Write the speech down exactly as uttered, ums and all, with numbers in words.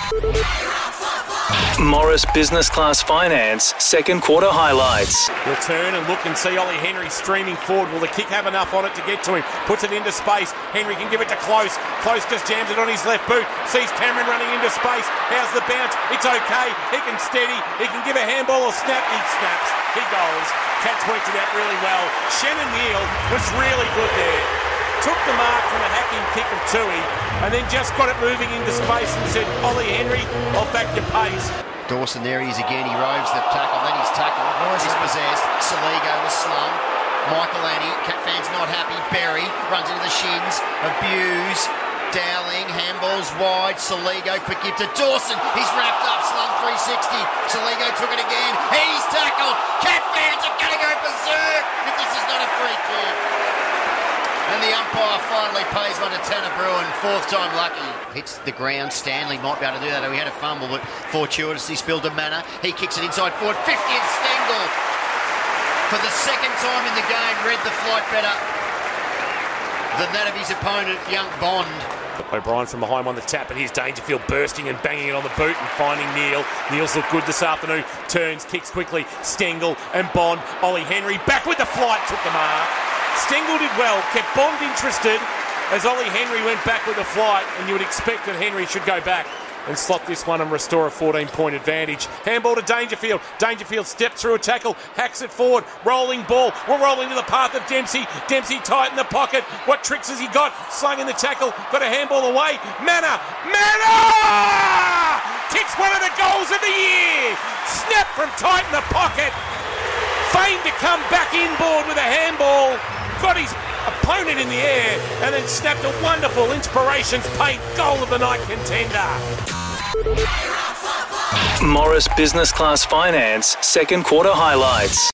Morris Business Class Finance, second quarter highlights. He'll turn and look and see Ollie Henry streaming forward. Will the kick have enough on it to get to him? Puts it into space. Henry can give it to Close. Close just jams it on his left boot. Sees Cameron running into space. How's the bounce? It's okay. He can steady. He can give a handball or snap. He snaps. He goes. Cat tweaked it out really well. Shannon Neal was really good there. Took the mark from a hacking kick of Tui and then just got it moving into space and said, Ollie Henry, I'll back your pace. Dawson, there he is again. He roves the tackle, then he's tackled. Dispossessed. Saligo was slung. Michael Annie, Cat fans not happy. Berry runs into the shins of Buse. Dowling, handballs wide. Saligo, quick give to Dawson. He's wrapped up, slung three sixty. Saligo took it again. He's tackled. Cat fans are going to go berserk if this is not a free kick. And the umpire finally pays one to Tanner Bruin, fourth time lucky. Hits the ground. Stanley might be able to do that. He had a fumble, but fortuitously spilled a manner. He kicks it inside forward. fiftieth Stengel. For the second time in the game, read the flight better than that of his opponent, young Bond. O'Brien from behind on the tap, and here's Dangerfield bursting and banging it on the boot and finding Neal. Neal's looked good this afternoon. Turns, kicks quickly. Stengel and Bond. Ollie Henry back with the flight, took the mark. Stengel did well, kept Bond interested as Ollie Henry went back with the flight, and you would expect that Henry should go back and slot this one and restore a fourteen-point advantage. Handball to Dangerfield. Dangerfield stepped through a tackle, hacks it forward, rolling ball. We're rolling to the path of Dempsey. Dempsey tight in the pocket. What tricks has he got? Slung in the tackle, got a handball away. Manna! Manna! Kicks one of the goals of the year! Snap from tight in the pocket. Feigned to come back inboard with a handball. Got his opponent in the air and then snapped a wonderful Inspirations Paint goal of the night contender. Morris Business Class Finance, second quarter highlights.